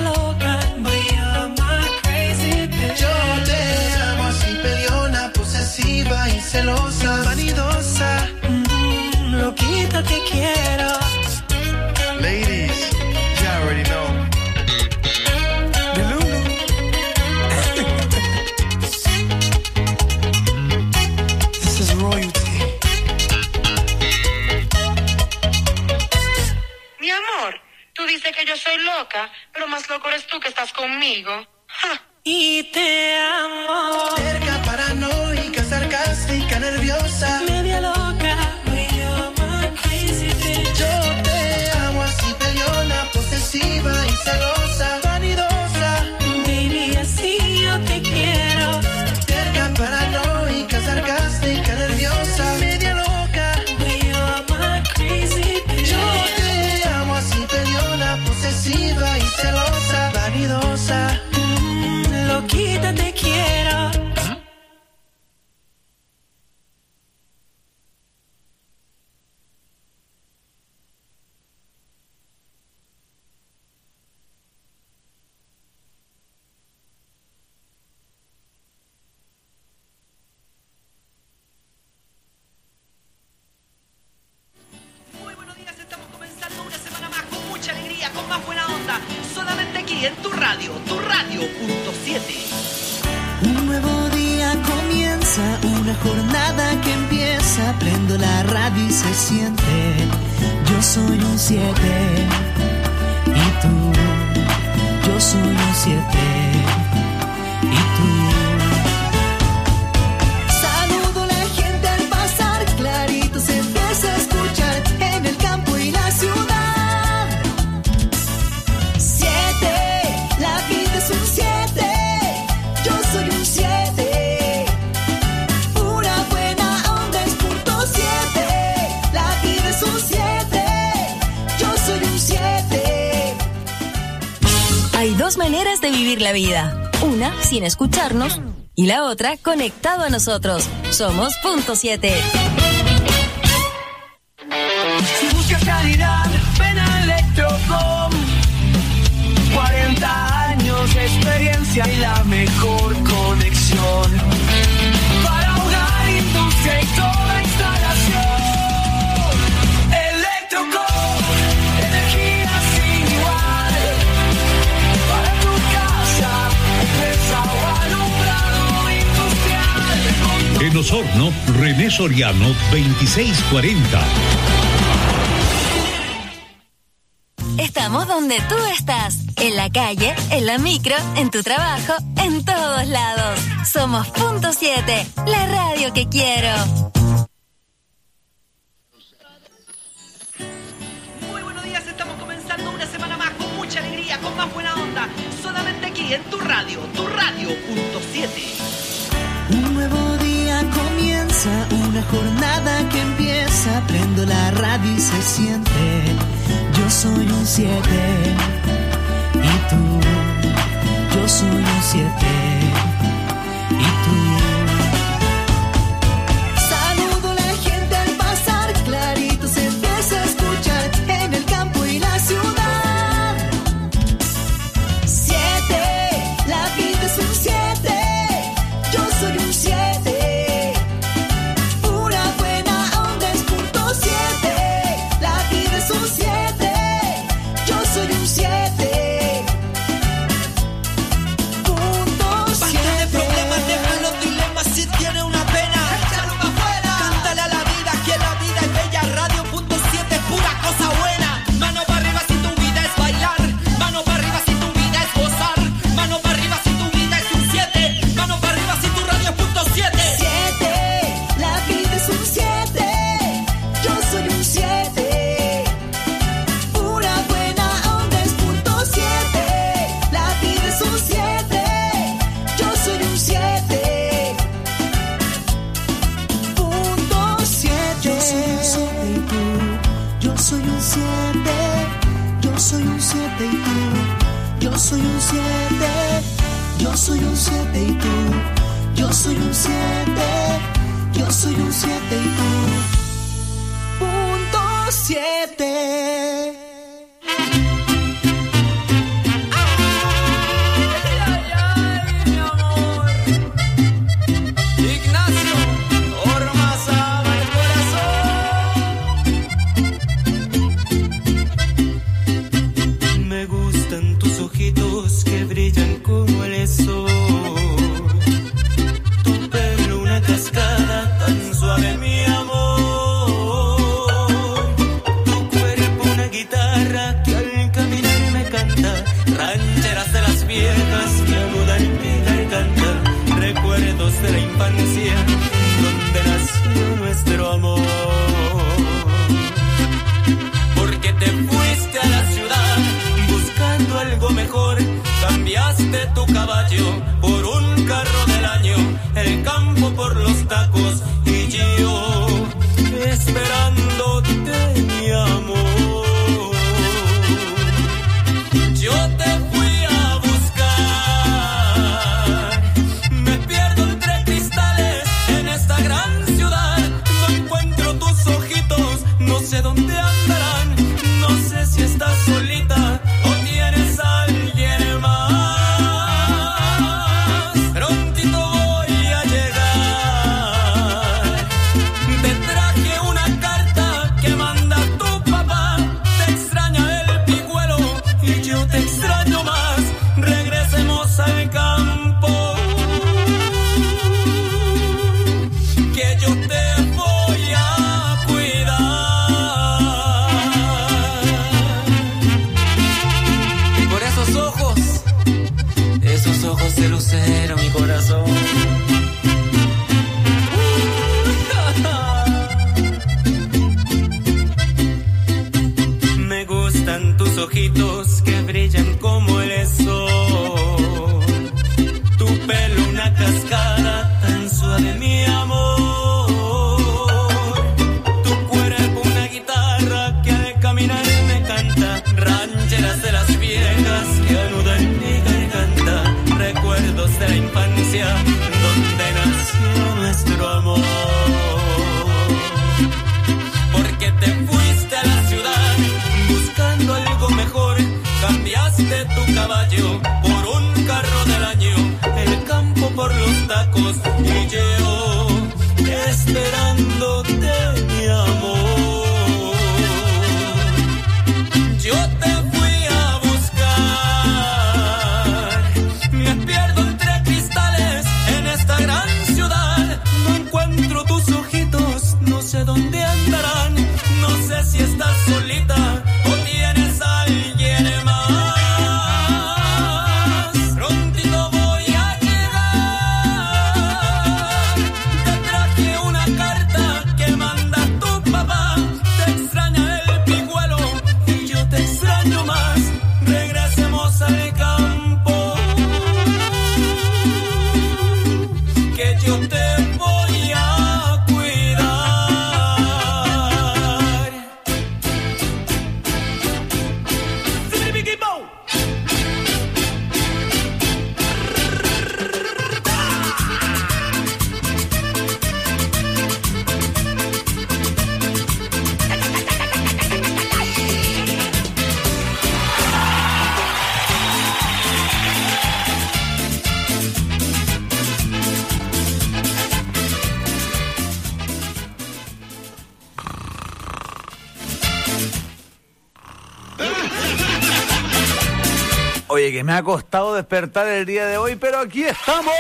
loca, but you're my crazy bitch. Yo te amo así, peleona, posesiva y celosa, vanidosa, loquita te quiero. Ladies, you already know. This is royalty. Mi amor, tú dices que yo soy loca, pero más loco eres tú que estás conmigo. ¡Ja! Y te amo. Cerca, paranoica, sarcástica, nerviosa, media loca, but you're my crazy bitch. yo te amo así, peleona, posesiva y celosa, vanidosa, Baby, así yo te quiero. cerca, paranoica, sarcástica, nerviosa, media loca, but you're my crazy bitch. yo te amo así, peleona, posesiva y celosa, vanidosa, loquita te quiero. Muy buenos días, estamos comenzando una semana más con mucha alegría, con más buena onda, solamente aquí en tu radio, punto 7. Un nuevo día comienza, una jornada que empieza, prendo la radio y se siente, yo soy un 7, y tú, yo soy un 7, y tú. Saludo a la gente al pasar, clarito se empieza a escuchar, en el campo y la ciudad. 7, la vida es un 7. Yo soy un 7, pura buena onda es punto 7, la vida es un 7, yo soy un 7. Hay dos maneras de vivir la vida. Una, sin escucharnos, y la otra, conectado a nosotros. Somos punto 7. Si buscas calidad, ven a Electrocom. 40 años de experiencia y la mejor conexión para hogar, industria y toda instalación. Electrocom, energía sin igual para tu casa, empresa o alumbrado industrial. En Osorno, René Soriano, 2640. Estamos donde tú estás. En la calle, en la micro, en tu trabajo, en todos lados. Somos punto 7, la radio que quiero. Muy buenos días, estamos comenzando una semana más con mucha alegría, con más buena onda, solamente aquí en tu radio, punto 7. Un nuevo día comienza, una jornada que empieza, prendo la radio y se siente, yo soy un 7, y tú, yo soy un 7, y tú. Saludo a la gente al pasar, clarito se empieza a escuchar, en el campo y la ciudad. 7, la vida es un 7, yo soy un 7, pura buena onda es punto 7, la vida es un 7, yo soy un 7, punto 7. Basta de problemas, deja los dilemas, si tiene una pena, échalo pa' afuera. Cántale a la vida, que la vida es bella, radio punto 7 es pura cosa buena. Mano para arriba si tu vida es bailar, mano para arriba si tu vida es gozar, mano para arriba si tu vida es un 7, mano para arriba si tu radio es punto 7. 7, la vida es un 7, yo soy un 7, pura buena onda es punto 7, la vida es un 7, yo soy un 7, punto 7. Yo soy un 7 y tú, yo soy un 7, yo soy un 7 y tú, yo soy un 7, yo soy un 7 y tú, yo soy un 7, yo soy un 7 y tú, punto 7. ojitos que brillan como el sol. Tu pelo una cascada tan suave, mi amor. Tu cuerpo una guitarra que al caminar me canta. Rancheras de las viejas que anudan mi garganta. Recuerdos de la infancia donde nació nuestro amor. Porque te fuiste a la ciudad buscando algo mejor. Cambiaste tu caballo por un carro del año. El campo por los tacos y yo esperándote, mi amor. Yo te fui a buscar. Me pierdo entre cristales en esta gran ciudad. No encuentro tus ojitos, no sé dónde andarán. No sé si estás solita o tienes a alguien más. Prontito voy a llegar. Te traje una carta que manda tu papá. Te extraña el pijuelo y yo te extraño más. Regresemos al campo, que yo te voy a cuidar. Por esos ojos de lucero, mi corazón. Me gustan tus ojitos que brillan como el sol. Tu pelo una cascada tan suave, mi amor. Tu cuerpo una guitarra que al caminar me canta. Rancheras de las viejas que anudan mi garganta. Recuerdos de la infancia donde nació nuestro amor. Porque te fuiste a la ciudad buscando algo mejor. Cambiaste tu caballo por un carro del año. El campo por los tacos y yo esperándote, mi amor. Yo te fui a buscar. Me pierdo entre cristales en esta gran ciudad. No encuentro tus ojitos, no sé dónde andarán. No sé si estás solita o tienes a alguien más. Prontito voy a llegar. Te traje una carta que manda tu papá. Te extraña el pijuelo y yo te extraño más. Regresemos al campo, que yo te voy a cuidar. Oye, que me ha costado despertar el día de hoy, pero aquí estamos.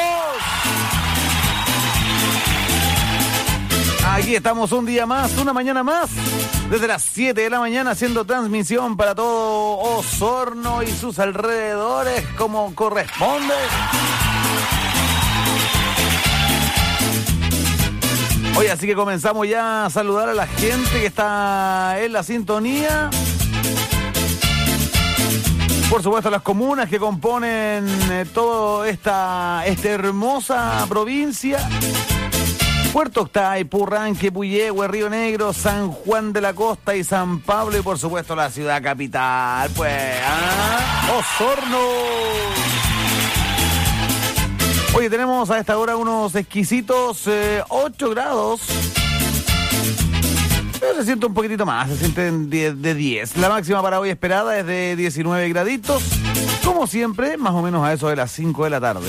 Aquí estamos un día más, una mañana más, desde las 7 de la mañana haciendo transmisión para todo Osorno y sus alrededores como corresponde. Oye, así que comenzamos ya a saludar a la gente que está en la sintonía. Por supuesto, las comunas que componen toda esta hermosa provincia. Puerto Octay, Purranque, Puyehue, Río Negro, San Juan de la Costa y San Pablo. Y por supuesto la ciudad capital, pues, Osorno. Oye, tenemos a esta hora unos exquisitos 8 grados. Pero se siente un poquitito más, se sienten de 10. La máxima para hoy esperada es de 19 graditos. Como siempre, más o menos a eso de las 5 de la tarde.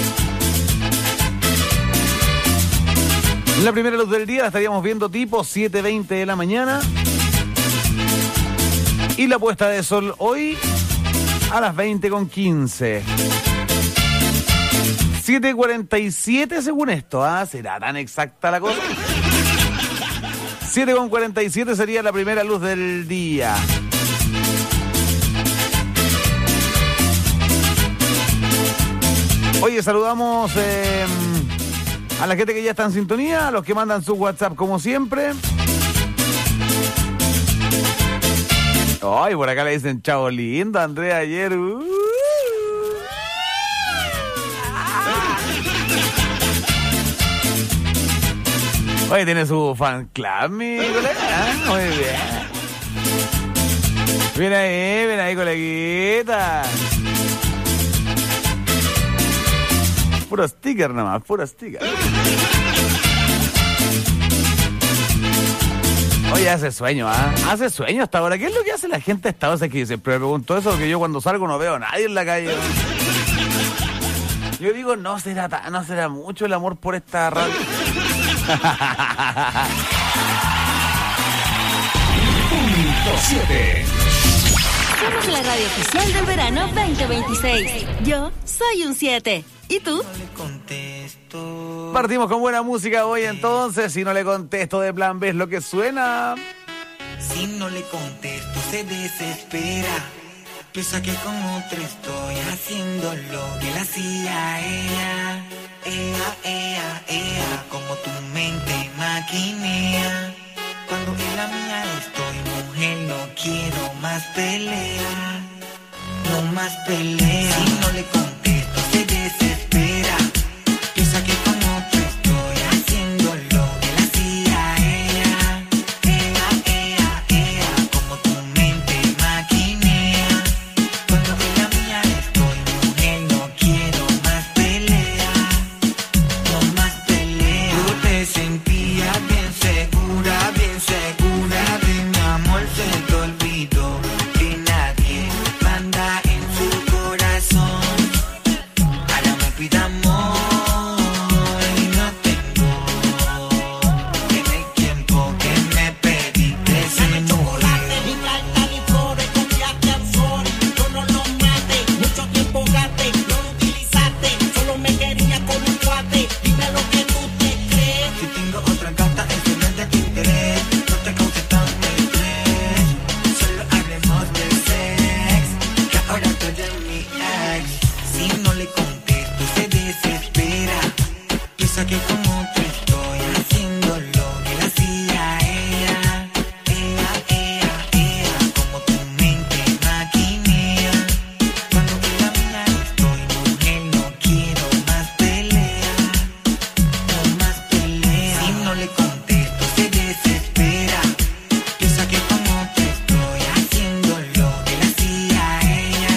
La primera luz del día la estaríamos viendo tipo 7:20 de la mañana. Y la puesta de sol hoy a las 20:15. 7:47 según esto, ¿será tan exacta la cosa? 7:47 sería la primera luz del día. Oye, saludamos a la gente que ya está en sintonía, a los que mandan su WhatsApp como siempre. Ay, por acá le dicen chao lindo, Andrea ayer. Oye, tiene su fan club, mi colega. Muy bien. Ven ahí, coleguita. Puro sticker nomás, puro sticker. Oye, hace sueño, hace sueño hasta ahora. ¿Qué es lo que hace la gente a esta hora? Que siempre me pregunto eso, porque yo cuando salgo no veo a nadie en la calle. Yo digo, no será mucho el amor por esta radio. Punto 7. Somos la radio oficial del verano 2026. Yo soy un 7. ¿Y tú? Partimos con buena música hoy entonces. Si no le contesto de plan B es lo que suena. Si no le contesto se desespera. Piensa que con otra estoy haciendo lo que él hacía a ella. Como tu mente maquinea. Cuando en la mía estoy, mujer, no quiero más pelea. No más pelea. Si no le contesto se desespera. Piensa que con otro estoy haciendo lo que él hacía a ella. Como tu mente maquinea. Cuando en la mía estoy, mujer, no quiero más pelea. No más pelea. Tú te sentías bien segura de mi amor, se te olvidó que nadie manda en su corazón. Ahora me pide amor y no tengo. En el tiempo que me pediste se murió. Ni carta ni flores, confiaste al sol. Yo no lo maté, mucho tiempo gasté, no lo utilizaste. Solo me quería con un cuate. Dime lo que tú te crees. Si tengo otra gata, eso no es de tu interés. No te cause tanto estrés. Solo hablemos del sex, que ahora estoy en mi ex. Si no le contesto, se desespera. Piensa que con otro estoy haciendo lo que él hacía a ella. Como tu mente maquinea. Cuando en la mía estoy, mujer, no quiero más pelea. No más pelea. Si no le contesto se desespera. Piensa que con otro estoy haciendo lo que él hacía a ella.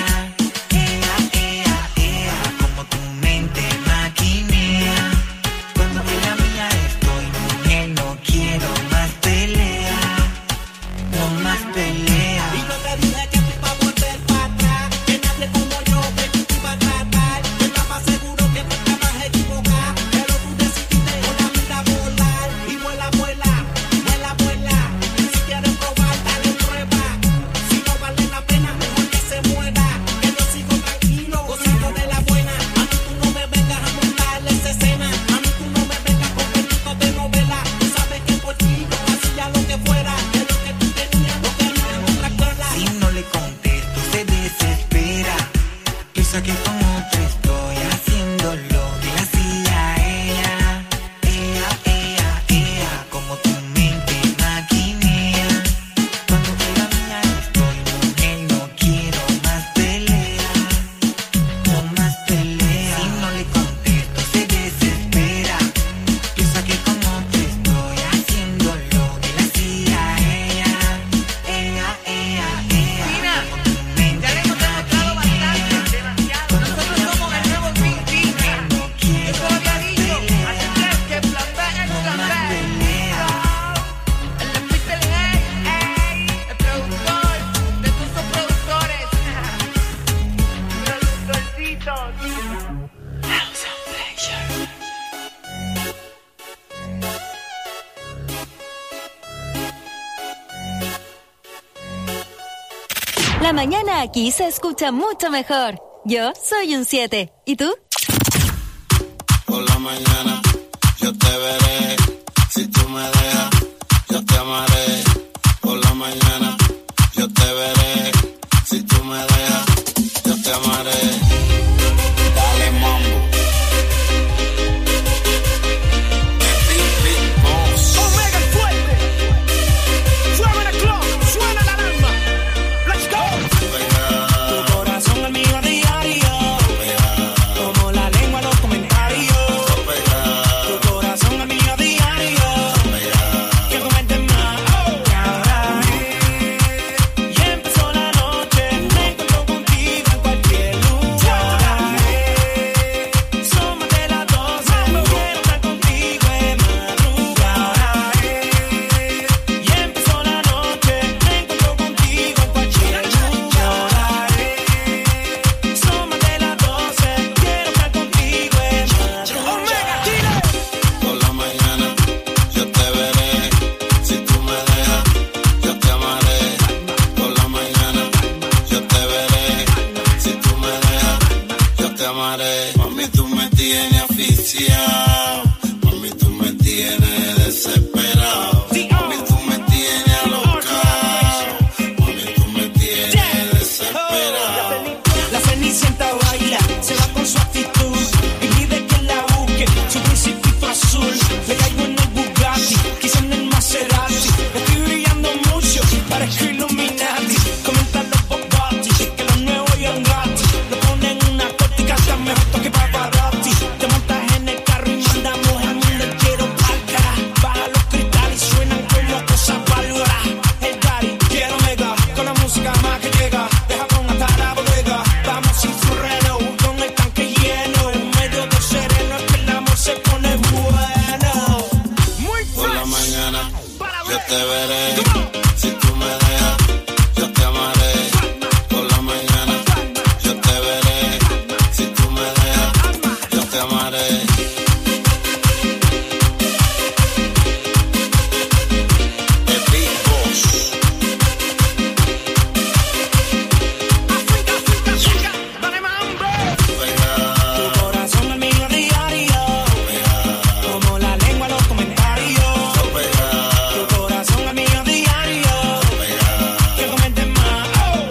Como tu mente maquinea. Cuando en la mía estoy, mujer, no quiero más pelea. No más pelea. Y no te dije que tú ibas a volver para atrás. Que nadie como yo que tú te ibas a tratar. Yo estaba seguro que tú estabas equivocada. Pero tú decidiste con la vida volar. Y vuela, vuela, vuela, vuela. Si quieres probar, dale prueba. Si no vale la pena, mejor que se muera. Que yo sigo tranquilo, gozando de la buena. A mí tú no me vengas a montarle esa escena. A mí tú no me vengas con pelitos de novela. Tú sabes que por ti yo hacía lo que fuera. Que lo que tú tenías, lo quería en otra escuela. Si no le contesto se desespera. Piensa que con otro estoy haciendo lo que él hacía a ella. Como tu mente maquinea. Cuando en la mía estoy, mujer, no quiero más pelea. No más pelea. Si no le contesto se desespera. Piensa que con otro estoy haciendo lo que él hacía a ella. Como tu mente maquinea. Nosotros somos el nuevo La mañana aquí se escucha mucho mejor. Yo soy un 7. ¿Y tú? Por la mañana yo te veré. Si tú me dejas, yo te amaré. Por la mañana yo te veré. Si tú me dejas, yo te amaré. Dale mambo. Omega el fuerte. Suena el clock, suena la alarma. Let's go. Tu corazón es mío a diario. Como la lengua los comentarios. Tu corazón es mío a diario. Que comenten más. Y empezó la noche. Me encuentro contigo en cualquier lugar. Somos de las 12. Quiero estar contigo en madrugada. Y empezó la noche. Me encuentro contigo en cualquier lugar. Somos de las 12. Quiero estar contigo en madrugada. Omega, dile. Por la mañana yo te veré. Si tú me dejas, yo te amaré. Por la mañana yo te veré. Si tú me dejas, yo te amaré. Mami, tú me tienes asfixiado. Mami, tú me tienes desesperado. Mami, tú me tienes alocado. Mami, tú me tienes desesperado. La Cenicienta baila, se va con su actitud y pide que la busque, su principito azul. Le caigo en el Bugatti, quizá en el Maserati. Estoy brillando mucho, parezco Illuminati. Comentan los Bogatti, que los nuevos Young Gatti. Lo ponen en una cortica, está mejor que paparazzi. Te montas en el carro y mandamos al mundo entero pa'l cara. Baja los cristales y suenan como cosas bárbaras. El daddy, quiero mega, con la música más que llega. Deja con hasta la bodega, vamos sin freno, con el tanque lleno. En medio del sereno es que el amor se pone bueno. Muy Por la fresh. mañana yo te veré. Si tú me dejas, yo te amaré. Por la mañana yo te veré. Si tú me dejas, yo te amaré. The Big Boss. África, África, África, dale mambo. Tu corazón es mío a diario, como la lengua los comentarios. Tu corazón es mío a diario, que comenten más.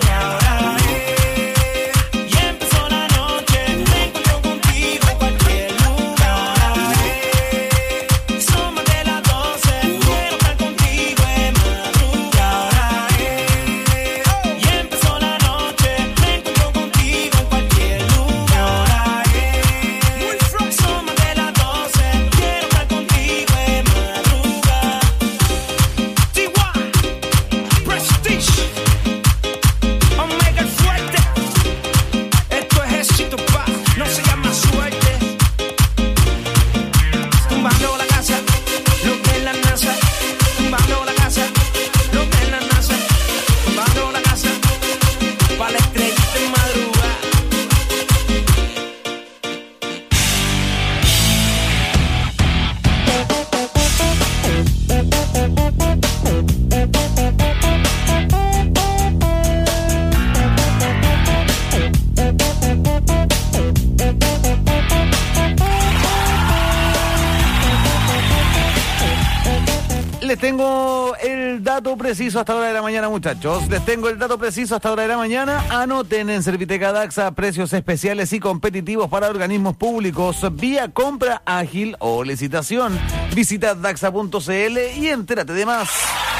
Y empezó la noche, me encuentro contigo en cualquier lugar. Somos de las 12, quiero estar contigo en madrugada. Y empezó la noche, me encuentro contigo en cualquier lugar. Muy fresh. Somos de las 12, quiero estar contigo en madrugada. T1, Prestige, Omega el fuerte. Esto es éxito, pa, no se llama suerte. Tumbando la casa, lo que es la NASA. Tumbando la casa, lo que es la NASA. Tumbando la casa, pa' la estrellita en madrugada. Les tengo el dato preciso hasta hora de la mañana, muchachos. Les tengo el dato preciso hasta hora de la mañana. Anoten en Serviteca Daxa precios especiales y competitivos para organismos públicos vía compra ágil o licitación. Visita daxa.cl y entérate de más.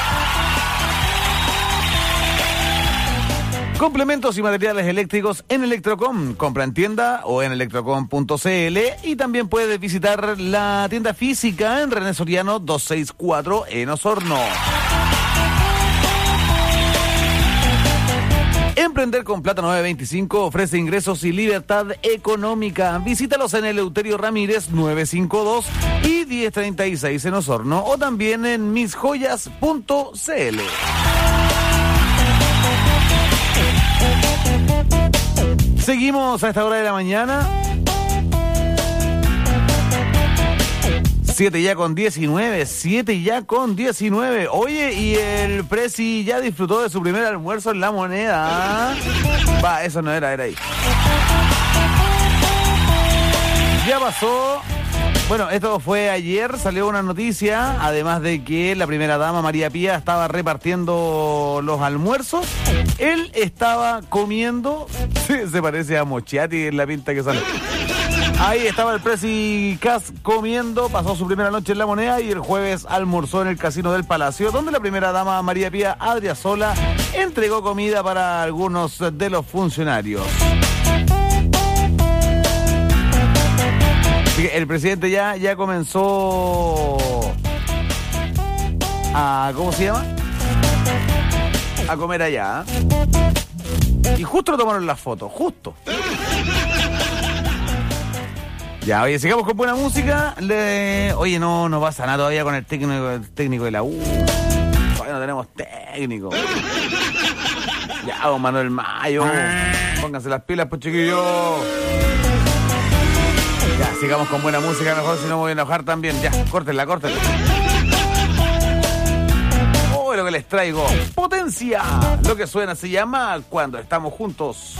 Complementos y materiales eléctricos en Electrocom. Compra en tienda o en electrocom.cl y también puedes visitar la tienda física en René Soriano 264 en Osorno. Emprender con Plata 925 ofrece ingresos y libertad económica. Visítalos en Eleuterio Ramírez 952 y 1036 en Osorno o también en misjoyas.cl. Seguimos a esta hora de la mañana. 7 ya con 19. Oye, y el Presi ya disfrutó de su primer almuerzo en La Moneda. Va, eso no era ahí. Ya pasó. Bueno, esto fue ayer, salió una noticia, además de que la primera dama, María Pía, estaba repartiendo los almuerzos. Él estaba comiendo, se parece a Mochiati en la pinta que sale. Ahí estaba el Presi Cas comiendo, pasó su primera noche en La Moneda y el jueves almorzó en el Casino del Palacio, donde la primera dama, María Pía Adriasola, entregó comida para algunos de los funcionarios. El presidente ya comenzó a, ¿cómo se llama? A comer allá. Y justo lo tomaron las fotos, justo. Ya, oye, sigamos con buena música. Oye, no pasa nada todavía con el técnico de la U. Todavía no tenemos técnico. Ya, don Manuel Mayo. Pónganse las pilas, pues, chiquillos. Ya, sigamos con buena música, mejor si no me voy a enojar también. Ya, córtenla. Oh, lo que les traigo. Potencia. Lo que suena se llama Cuando Estamos Juntos.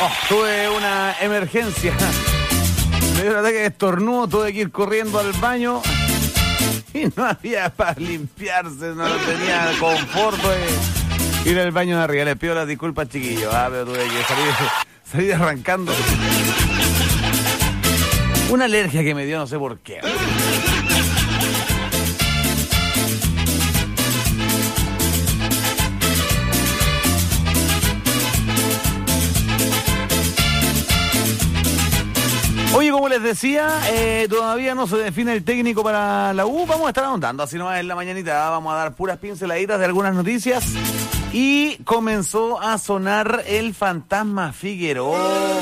tuve una emergencia. Me dio un ataque de estornudo, tuve que ir corriendo al baño y no había para limpiarse, no tenía confort de ir al baño de arriba. Les pido las disculpas, chiquillos, pero tuve que salir arrancando. Una alergia que me dio, no sé por qué. Oye, como les decía, todavía no se define el técnico para la U. Vamos a estar ahondando así nomás en la mañanita. Vamos a dar puras pinceladitas de algunas noticias. Y comenzó a sonar el fantasma Figueroa.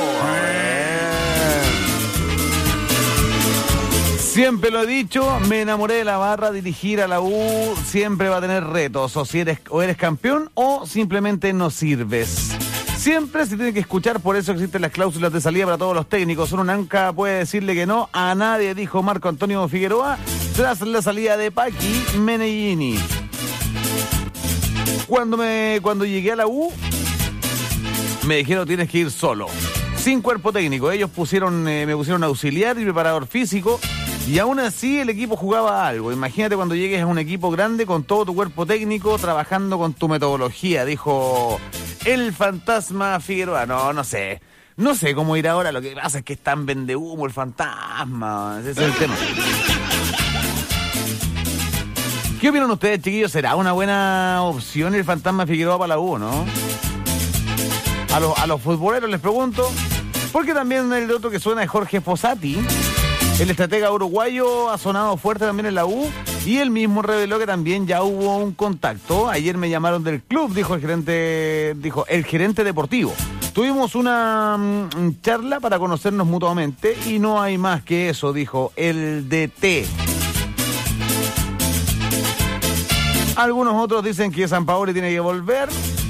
Siempre lo he dicho, me enamoré de la barra. Dirigir a la U siempre va a tener retos. O eres campeón o simplemente no sirves. Siempre se tiene que escuchar, por eso existen las cláusulas de salida para todos los técnicos. Uno nunca puede decirle que no a nadie, dijo Marco Antonio Figueroa tras la salida de Paqui Meneghini. Cuando llegué a la U, me dijeron tienes que ir solo, sin cuerpo técnico. Ellos me pusieron auxiliar y preparador físico, y aún así el equipo jugaba algo. Imagínate cuando llegues a un equipo grande con todo tu cuerpo técnico trabajando con tu metodología, dijo el fantasma Figueroa. No sé cómo ir ahora. Lo que pasa es que es tan vendehumo el fantasma. Ese es el tema. ¿Qué opinan ustedes, chiquillos? ¿Será una buena opción el fantasma Figueroa para la U, no? A los futboleros les pregunto. Porque también el otro que suena es Jorge Fossati. El estratega uruguayo ha sonado fuerte también en la U. Y él mismo reveló que también ya hubo un contacto. Ayer me llamaron del club, dijo el gerente deportivo. Tuvimos una charla para conocernos mutuamente y no hay más que eso, dijo el DT. Algunos otros dicen que Sampaoli tiene que volver.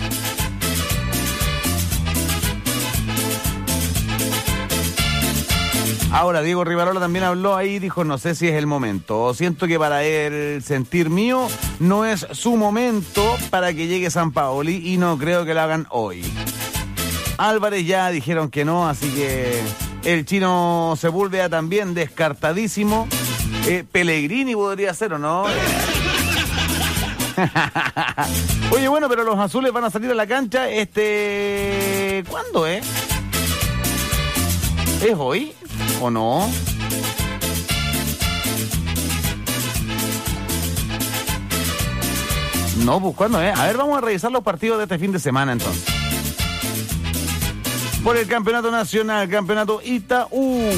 Ahora, Diego Rivarola también habló ahí, dijo, no sé si es el momento. Siento que para el sentir mío no es su momento para que llegue Sampaoli y no creo que lo hagan hoy. Álvarez ya dijeron que no, así que el chino Sepúlveda también descartadísimo. Pellegrini podría ser, ¿o no? Oye, bueno, pero los azules van a salir a la cancha ¿cuándo, ¿Es hoy o no? No, pues ¿cuándo, A ver, vamos a revisar los partidos de este fin de semana entonces. Por el campeonato nacional, campeonato Itaú.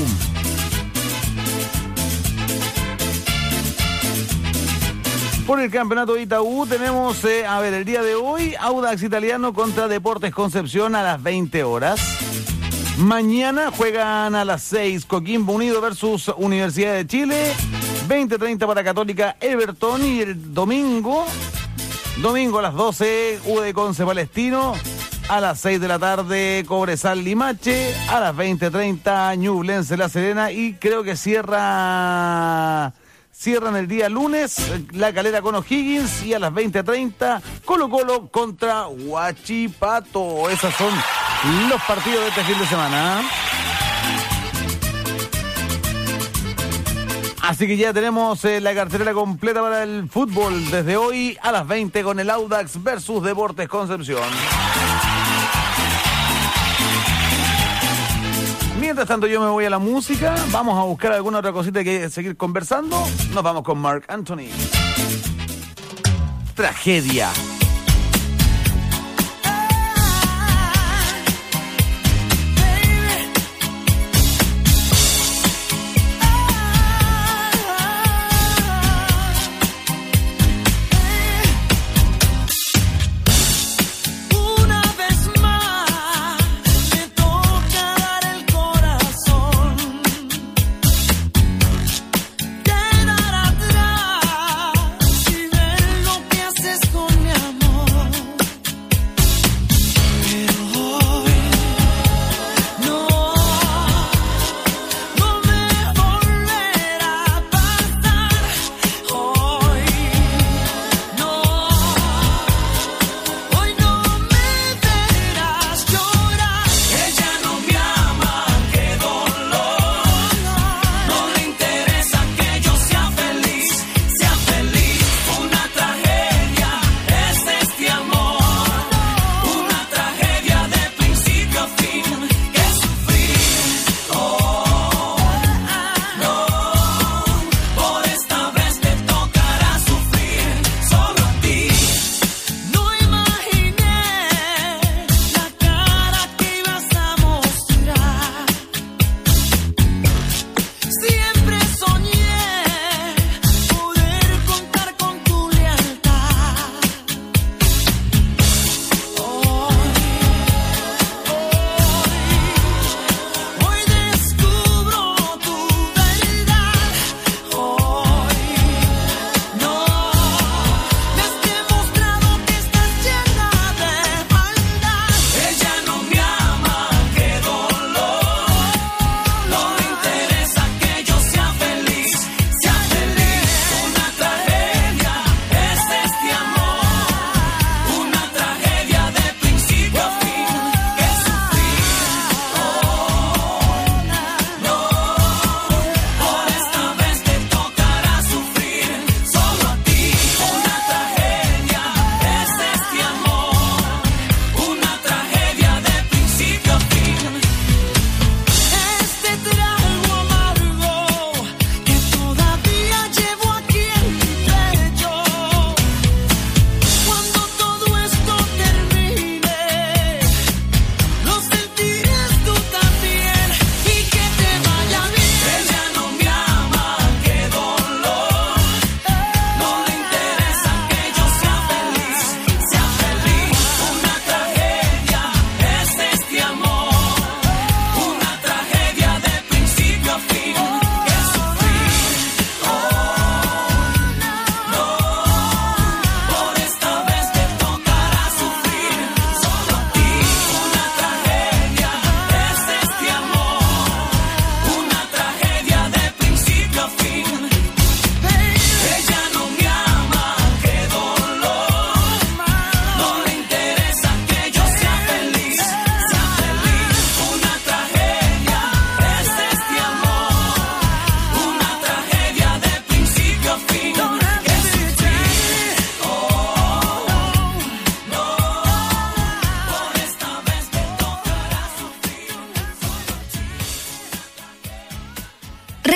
Por el campeonato Itaú tenemos, el día de hoy, Audax Italiano contra Deportes Concepción a las 20 horas. Mañana juegan a las 6 Coquimbo Unido versus Universidad de Chile. 20:30 para Católica Everton. Y el domingo a las 12, UD Conce Palestino. A las 6 de la tarde, Cobresal Limache. A las 20:30, Ñublense La Serena. Y creo que cierran el día lunes La Calera con O'Higgins. Y a las 20:30, Colo-Colo contra Huachipato. Esos son los partidos de este fin de semana. Así que ya tenemos la cartelera completa para el fútbol desde hoy a las 20 con el Audax versus Deportes Concepción. Mientras tanto yo me voy a la música. Vamos a buscar alguna otra cosita que seguir conversando. Nos vamos con Marc Anthony. Tragedia. Quedar atrás y ver lo que haces con mi amor.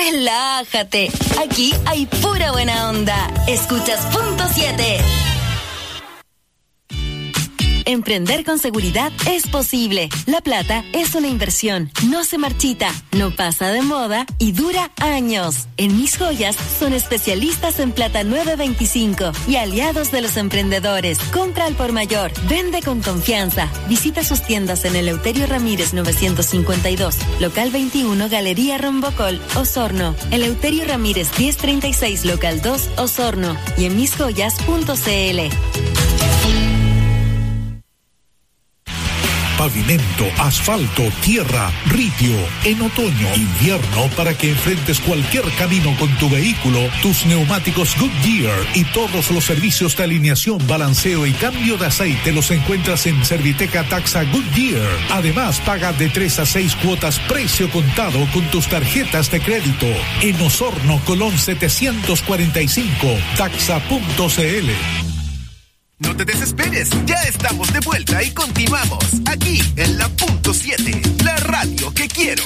Relájate. Aquí hay pura buena onda. Escuchas Punto 7. Emprender con seguridad es posible. La plata es una inversión, no se marchita, no pasa de moda y dura años. En Mis Joyas son especialistas en plata 925 y aliados de los emprendedores. Compra al por mayor, vende con confianza. Visita sus tiendas en Eleuterio Ramírez 952, local 21, Galería Rombocol, Osorno. Eleuterio Ramírez 1036, local 2, Osorno. Y en misjoyas.cl. Pavimento, asfalto, tierra, ripio. En otoño, invierno, para que enfrentes cualquier camino con tu vehículo, tus neumáticos Goodyear y todos los servicios de alineación, balanceo y cambio de aceite los encuentras en Serviteca Taxa Goodyear. Además, paga de 3 a 6 cuotas precio contado con tus tarjetas de crédito. En Osorno, Colón 745, taxa.cl. No te desesperes, ya estamos de vuelta y continuamos aquí en la Punto 7, la radio que quiero.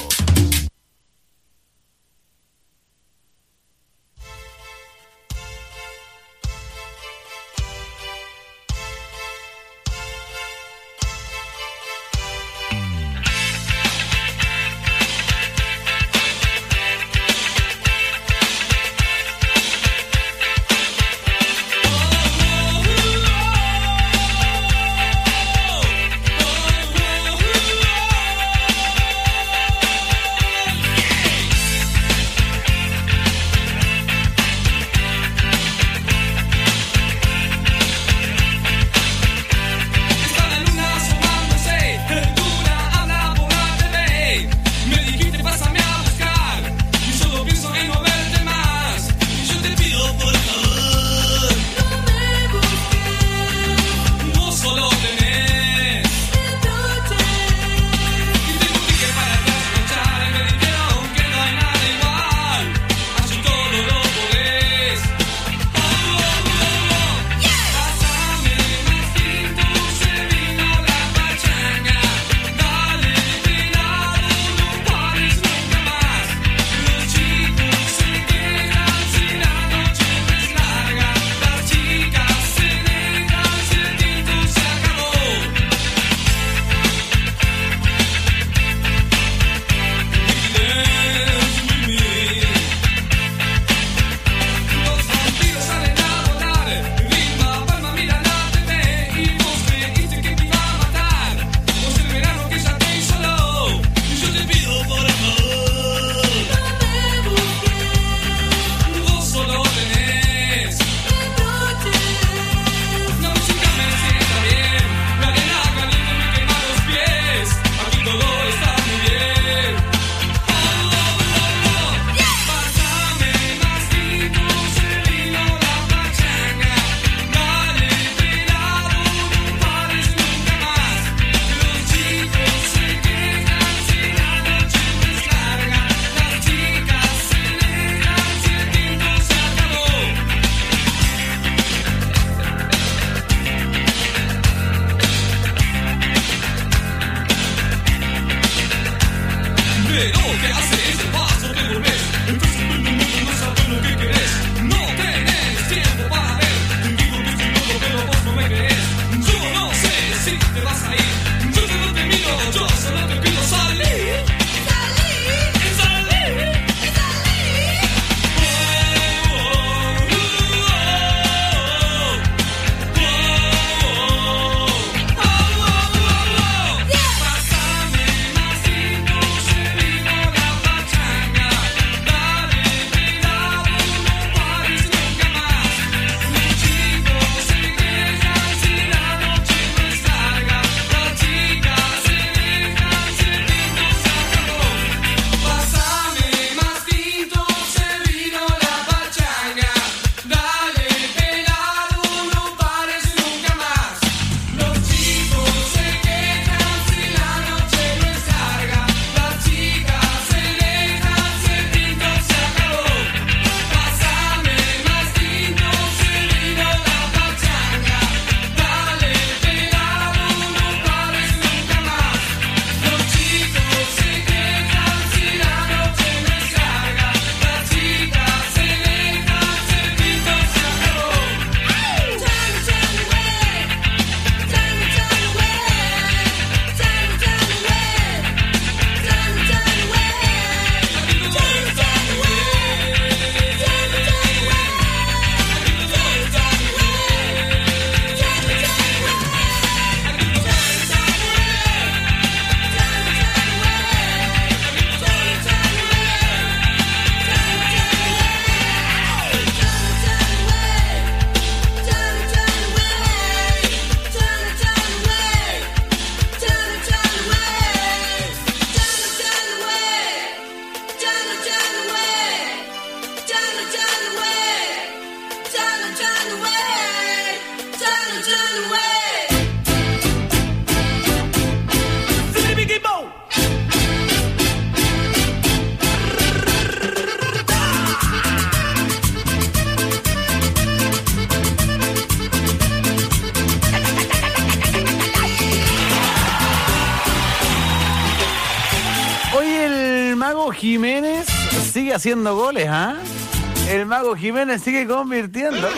Jiménez sigue haciendo goles, ¿ah? El Mago Jiménez sigue convirtiendo.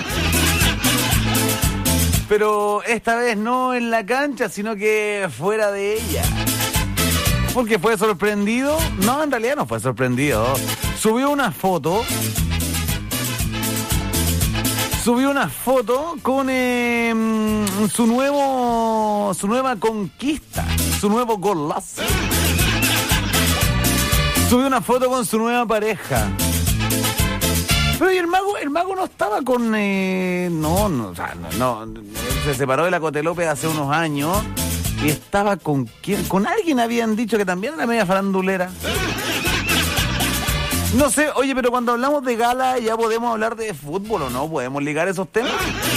Pero esta vez no en la cancha, sino que fuera de ella. Porque fue sorprendido. No, en realidad no fue sorprendido. Subió una foto con su nueva conquista, su nuevo golazo. Subió una foto con su nueva pareja. Pero y el mago no estaba con... No, se separó de la Cotelope hace unos años y estaba con quién, con alguien habían dicho que también era media farandulera. No sé, oye, pero cuando hablamos de gala ya podemos hablar de fútbol, ¿o no? ¿Podemos ligar esos temas?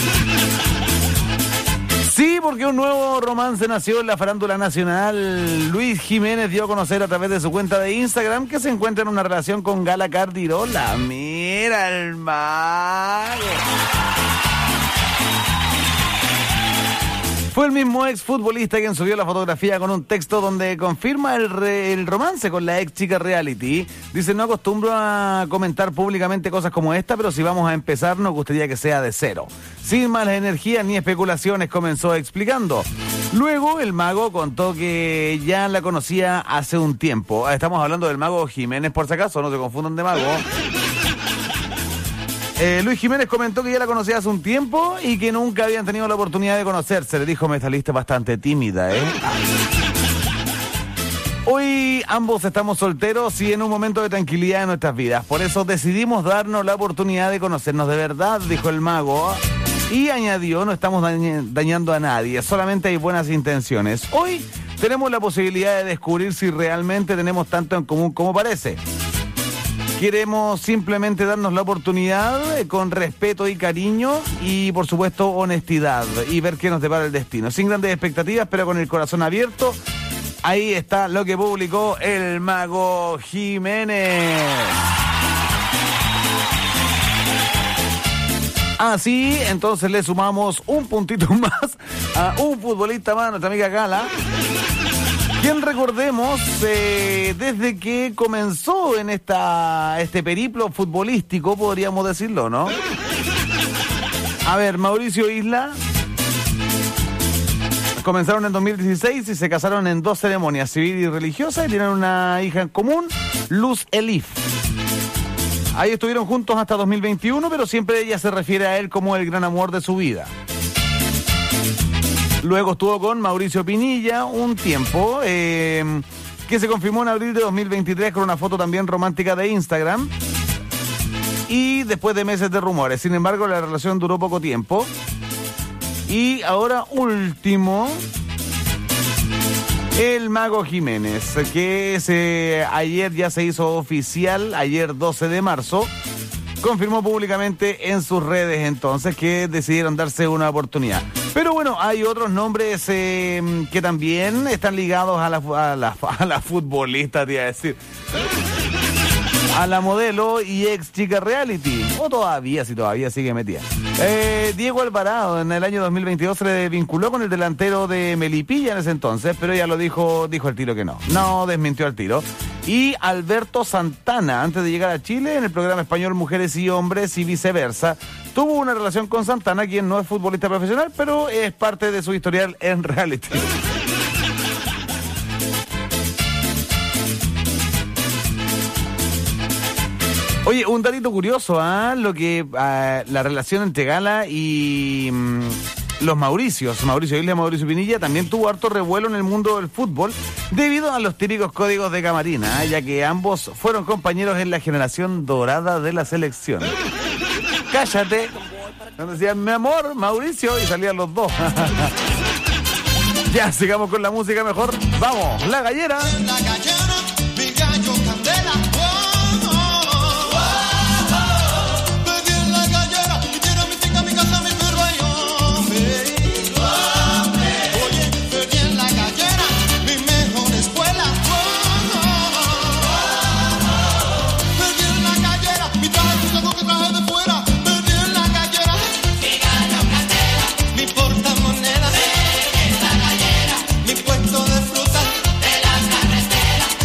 Sí, porque un nuevo romance nació en la farándula nacional. Luis Jiménez dio a conocer a través de su cuenta de Instagram que se encuentra en una relación con Gala Cardirola. Mira el mago. Fue el mismo exfutbolista quien subió la fotografía con un texto donde confirma el romance con la ex chica reality. Dice, no acostumbro a comentar públicamente cosas como esta, pero si vamos a empezar nos gustaría que sea de cero. Sin malas energías ni especulaciones, comenzó explicando. Luego el mago contó que ya la conocía hace un tiempo. Estamos hablando del Mago Jiménez, por si acaso, no se confundan de mago. Luis Jiménez comentó que ya la conocía hace un tiempo y que nunca habían tenido la oportunidad de conocerse. Le dijo, me saliste bastante tímida, ¿eh? Hoy ambos estamos solteros y en un momento de tranquilidad en nuestras vidas. Por eso decidimos darnos la oportunidad de conocernos de verdad, dijo el mago. Y añadió, no estamos dañando a nadie, solamente hay buenas intenciones. Hoy tenemos la posibilidad de descubrir si realmente tenemos tanto en común como parece. Queremos simplemente darnos la oportunidad con respeto y cariño y, por supuesto, honestidad y ver qué nos depara el destino. Sin grandes expectativas, pero con el corazón abierto. Ahí está lo que publicó el Mago Jiménez. Así, entonces le sumamos un puntito más a un futbolista más, nuestra amiga Gala, quien recordemos, desde que comenzó en este periplo futbolístico, podríamos decirlo, ¿no? A ver, Mauricio Isla, comenzaron en 2016 y se casaron en 2 ceremonias, civil y religiosa, y tienen una hija en común, Luz Elif. Ahí estuvieron juntos hasta 2021, pero siempre ella se refiere a él como el gran amor de su vida. Luego estuvo con Mauricio Pinilla un tiempo, que se confirmó en abril de 2023 con una foto también romántica de Instagram. Y después de meses de rumores. Sin embargo, la relación duró poco tiempo. Y ahora último, el Mago Jiménez, que ayer ya se hizo oficial, ayer 12 de marzo. Confirmó públicamente en sus redes entonces que decidieron darse una oportunidad. Pero bueno, hay otros nombres que también están ligados a la futbolista, te iba a decir. A la modelo y ex chica reality. O todavía sigue metida. Diego Alvarado en el año 2022 se le vinculó con el delantero de Melipilla en ese entonces, pero ella lo dijo al tiro que no. No desmintió al tiro. Y Alberto Santana, antes de llegar a Chile, en el programa español Mujeres y Hombres y Viceversa, tuvo una relación con Santana, quien no es futbolista profesional, pero es parte de su historial en reality. Oye, un datito curioso, la relación entre Gala y los Mauricio Isla y Mauricio Pinilla, también tuvo harto revuelo en el mundo del fútbol debido a los típicos códigos de camarina, ya que ambos fueron compañeros en la generación dorada de la selección. Cállate. Donde decían, mi amor, Mauricio, y salían los dos. Ya, sigamos con la música mejor. Vamos, La Gallera. La gallera, mi gallo candela. Mi puesto de frutas de la carretera.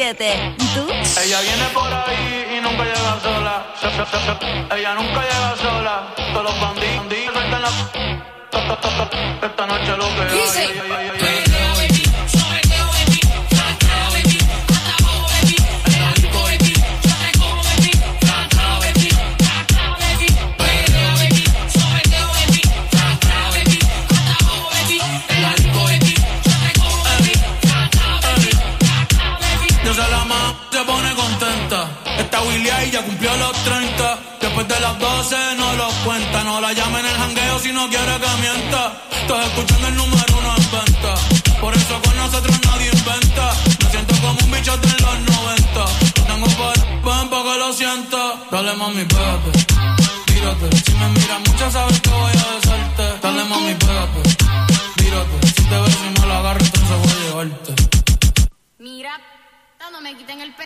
107. ¿Y tú? Ella viene por ahí y nunca llega sola. Ella nunca llega sola. Todos los bandidos sueltan la... Esta noche lo que hay. Y ya cumplió los 30. Después de las 12 no los cuenta. No la llamen en el jangueo si no quiere que mienta. Estás escuchando el número 1 en venta. Por eso con nosotros nadie inventa. Me siento como un bichote en los 90. No tengo para que lo sienta. Dale mami, pégate, tírate. Si me miras mucho sabes que voy a besarte. Dale mami, pégate, tírate. Si te ves y no la agarro entonces voy a llevarte. Mira, no me quiten el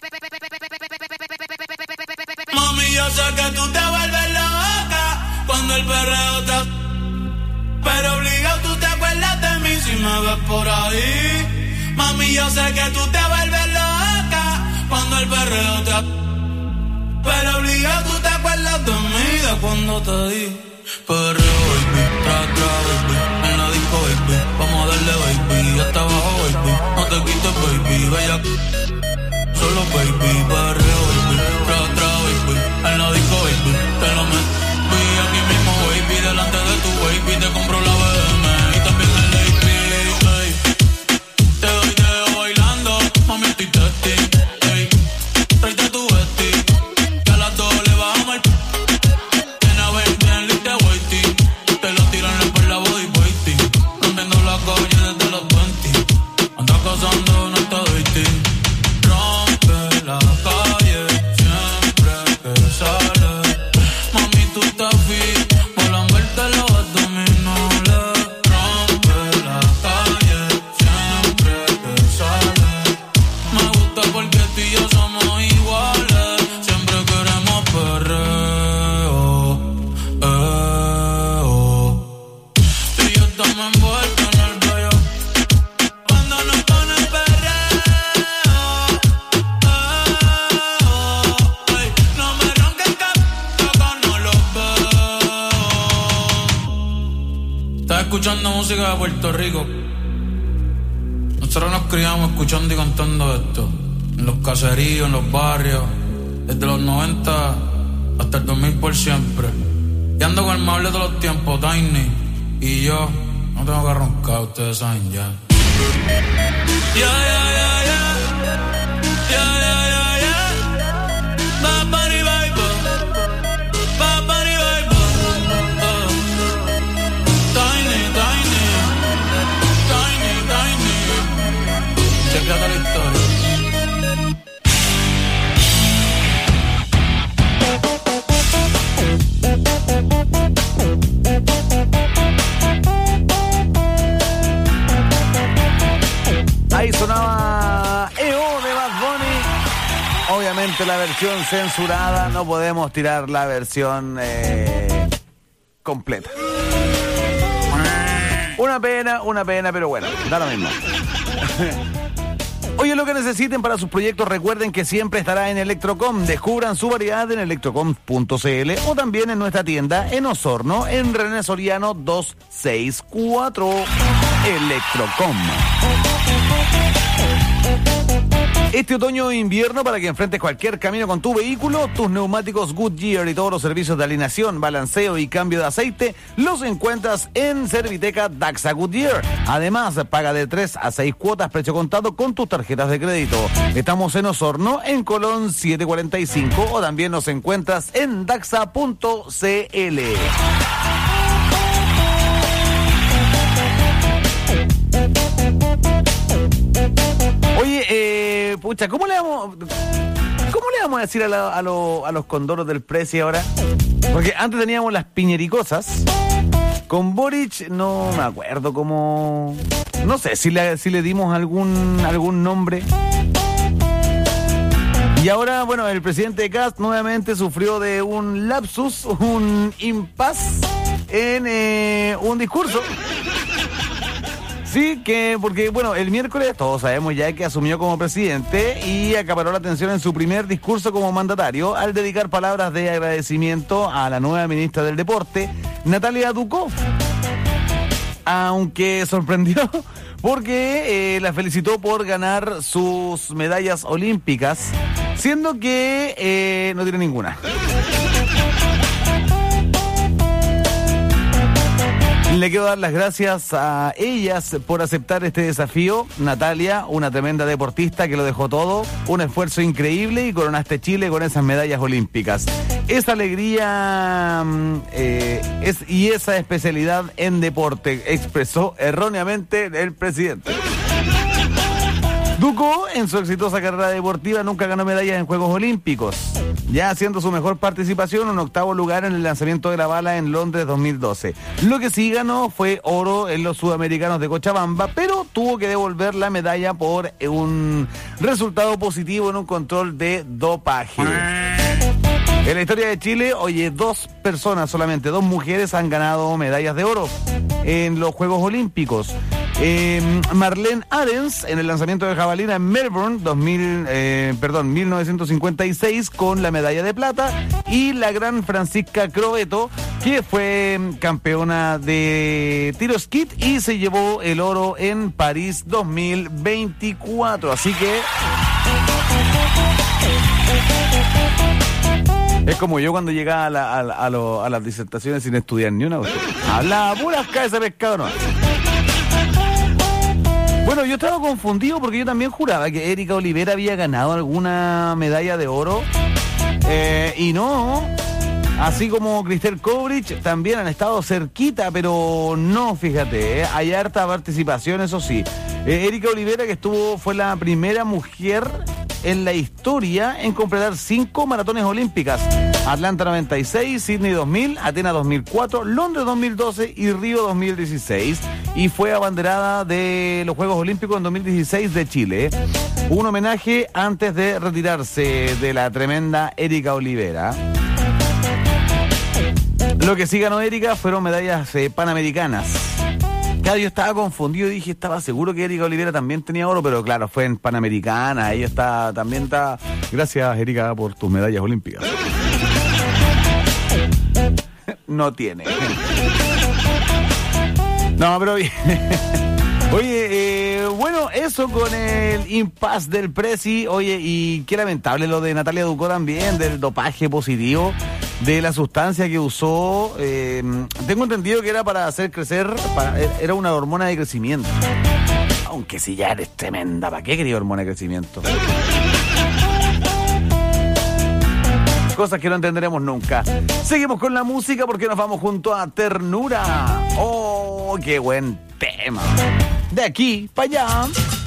Mami, yo sé que tú te vuelves loca cuando el perreo te... Pero obligado tú te acuerdas de mí si me ves por ahí. Mami, yo sé que tú te vuelves loca cuando el perreo te... Pero obligado tú te acuerdas de mí de cuando te di. Perreo, baby, tra, baby. En la disco, baby, vamos a darle, baby. Hasta abajo, baby, no te quites, baby. Bella... Solo baby, barrio, baby, tra, baby. En la disco, baby, te lo metí aquí mismo, baby. Delante de tu baby, te compro la BM y también el AP, ey. Te doy dedo bailando, mami, estoy testing, ey. Tráete tu vesti, que a las 2 le bajamos el... Nena, ven, bien, liste waiting. Te lo tiran en la espalda, body waiting. Rompiendo la calle desde los 20. Anda cazando, no está dating. La calle siempre que sale. Mami, tú estás fit, volan verte los abdominales. Rompe la calle siempre que sale. Me gusta porque tú y yo somos iguales. Siempre queremos perreo, tú y yo estamos envueltos en el bello. Cuando nos ponen perreo. Escuchando música de Puerto Rico. Nosotros nos criamos escuchando y cantando esto en los caseríos, en los barrios, desde los 90 hasta el 2000 por siempre. Y ando con el más de todos los tiempos, Tiny. Y yo no tengo que roncar, ustedes saben ya. Chequeate la historia. Ahí sonaba EO de Bad Bunny. Obviamente la versión censurada, no podemos tirar la versión completa. Una pena, pero bueno, da lo mismo. Oye, lo que necesiten para sus proyectos, recuerden que siempre estará en Electrocom. Descubran su variedad en electrocom.cl o también en nuestra tienda en Osorno, en René Soriano 264. Electrocom. Este otoño e invierno, para que enfrentes cualquier camino con tu vehículo, tus neumáticos Goodyear y todos los servicios de alineación, balanceo y cambio de aceite los encuentras en Serviteca Daxa Goodyear. Además, paga de 3 a 6 cuotas precio contado con tus tarjetas de crédito. Estamos en Osorno, en Colón 745, o también nos encuentras en daxa.cl. Oye, pucha, ¿cómo le vamos a decir a los condoros del Prezi ahora? Porque antes teníamos las piñericosas. Con Boric no me acuerdo cómo... No sé si le dimos algún nombre. Y ahora, bueno, el presidente Kast nuevamente sufrió de un lapsus, un impasse en un discurso. Sí, porque bueno, el miércoles todos sabemos ya que asumió como presidente y acaparó la atención en su primer discurso como mandatario al dedicar palabras de agradecimiento a la nueva ministra del Deporte, Natalia Ducó. Aunque sorprendió porque la felicitó por ganar sus medallas olímpicas, siendo que no tiene ninguna. Le quiero dar las gracias a ellas por aceptar este desafío. Natalia, una tremenda deportista que lo dejó todo, un esfuerzo increíble y coronaste Chile con esas medallas olímpicas. Esa alegría y esa especialidad en deporte, expresó erróneamente el presidente. Ducó, en su exitosa carrera deportiva, nunca ganó medallas en Juegos Olímpicos, ya haciendo su mejor participación, un octavo lugar en el lanzamiento de la bala en Londres 2012. Lo que sí ganó fue oro en los Sudamericanos de Cochabamba, pero tuvo que devolver la medalla por un resultado positivo en un control de dopaje. En la historia de Chile, oye, 2 personas solamente, 2 mujeres han ganado medallas de oro en los Juegos Olímpicos. Marlene Arens en el lanzamiento de jabalina en Melbourne 1956 con la medalla de plata, y la gran Francisca Crobeto, que fue campeona de tiro skit y se llevó el oro en París 2024. Así que es como yo cuando llegaba a las disertaciones sin estudiar ni una. Hablaba puras cabezas de pescado, no. Bueno, yo estaba confundido porque yo también juraba que Erika Olivera había ganado alguna medalla de oro. Y no. Así como Cristel Kovrich también han estado cerquita, pero no, fíjate, hay harta participación, eso sí. Erika Olivera, que fue la primera mujer en la historia en completar 5 maratones olímpicas: Atlanta 96, Sydney 2000, Atenas 2004, Londres 2012 y Río 2016, y fue abanderada de los Juegos Olímpicos en 2016 de Chile. Un homenaje antes de retirarse de la tremenda Erika Olivera. Lo que sí ganó Erika fueron medallas panamericanas. Claro, yo estaba confundido y dije, estaba seguro que Erika Olivera también tenía oro, pero claro, fue en Panamericana. Ella también está. Gracias, Erika, por tus medallas olímpicas. No tiene. No, pero bien. Oye, bueno, eso con el impasse del Presi. Oye, y qué lamentable lo de Natalia Ducó también, del dopaje positivo, de la sustancia que usó. Tengo entendido que era para hacer crecer, era una hormona de crecimiento. Aunque si ya eres tremenda, ¿para qué quería hormona de crecimiento? Cosas que no entenderemos nunca. Seguimos con la música porque nos vamos junto a Ternura. ¡Oh, qué buen tema! De aquí para allá.